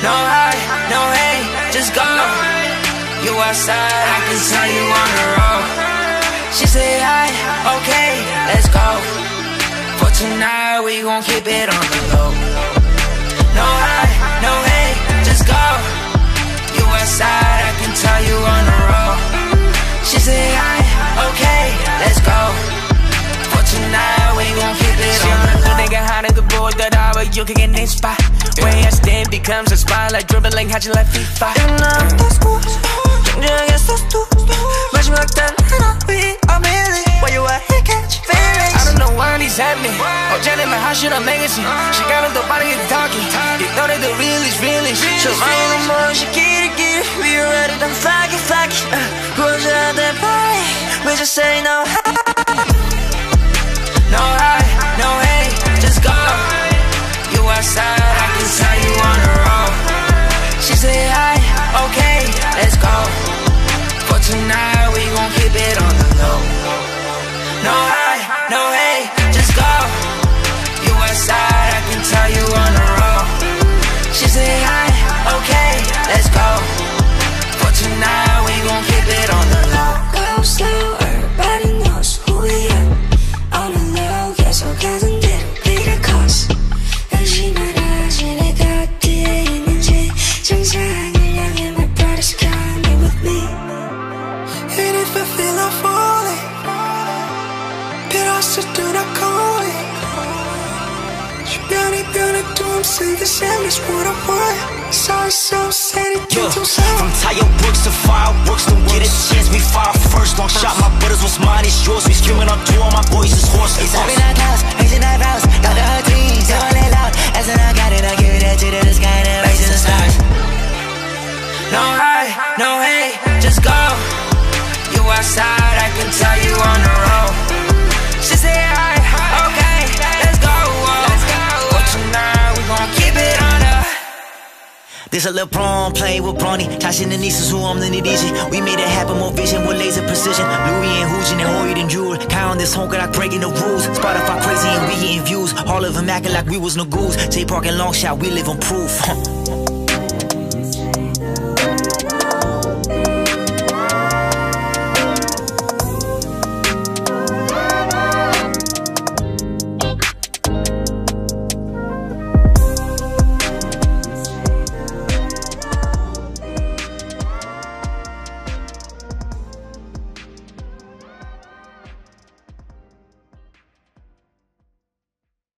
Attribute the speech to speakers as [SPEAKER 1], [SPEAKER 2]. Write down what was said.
[SPEAKER 1] No high, no hate, just go. You outside, I can tell you on the road. She say hi, okay, let's go. For tonight, we gon' keep it on the low. No high, no hate, just go. You outside, I can tell you on the road. She say hi, okay, let's go. For tonight, we gon' keep it on the low.
[SPEAKER 2] 내가 하는 것보다 더 유쾌한 내 spot. Where I stand becomes a spotlight, dribbling hot like FIFA.
[SPEAKER 1] And I'm the school, 정정했어 또 마지막 단 하나 위 I'm really where you at, he catch feelings.
[SPEAKER 2] I don't know why this happening. 어제는 말 how should I make it seem? 시간은 더 빠르게 talking. 이 노래도 real is
[SPEAKER 1] 저 마음은 무엇이 길이 We ready to flag it 보자 내 party We just say no No high, no hate, just go. You outside, I can tell you on the road. She say hi, okay, let's go. For tonight, we gon' keep it on the low. No high, no hate, just go. You outside, I can tell you on the road. She say hi, okay, let's go. For tonight, we gon' keep it on the low.
[SPEAKER 3] Go slow, everybody knows who we are. On the low, 계속하던 대로 beat cost. 당신 알아야지 내가 어디에 있는지. 정상을 향해 my brother's coming with me.
[SPEAKER 1] And if I feel I'm falling, 필요없어 do not call it. 주변이 변해도 I'm still the same, that's what I want. Sorry, so sad it gets too sad.
[SPEAKER 4] From fireworks to fireworks, don't get a chance, we fire first. Long shot, my brothers, what's mine is yours. We screaming up to all my boys, is horse.
[SPEAKER 5] It's every night house, raising our vows. Got the hard dreams, they all lay loud. As I got it, I give it to the sky and raising the stars.
[SPEAKER 1] No high, no hate, just go. You outside, I can tell you on the road. She say hi, okay, let's go. For tonight, we gon' keep it on the.
[SPEAKER 5] This a LeBron playing with Bronny. 자신은 있을 수 없는 일이지. We made it happen, more vision, more laser precision. Louis and Hugin and Hoyt and Jewel. Count this 손가락 breaking the rules. Spotify crazy and we getting views. All of them acting like we was no goose. J Park and Long Shot, we live on proof.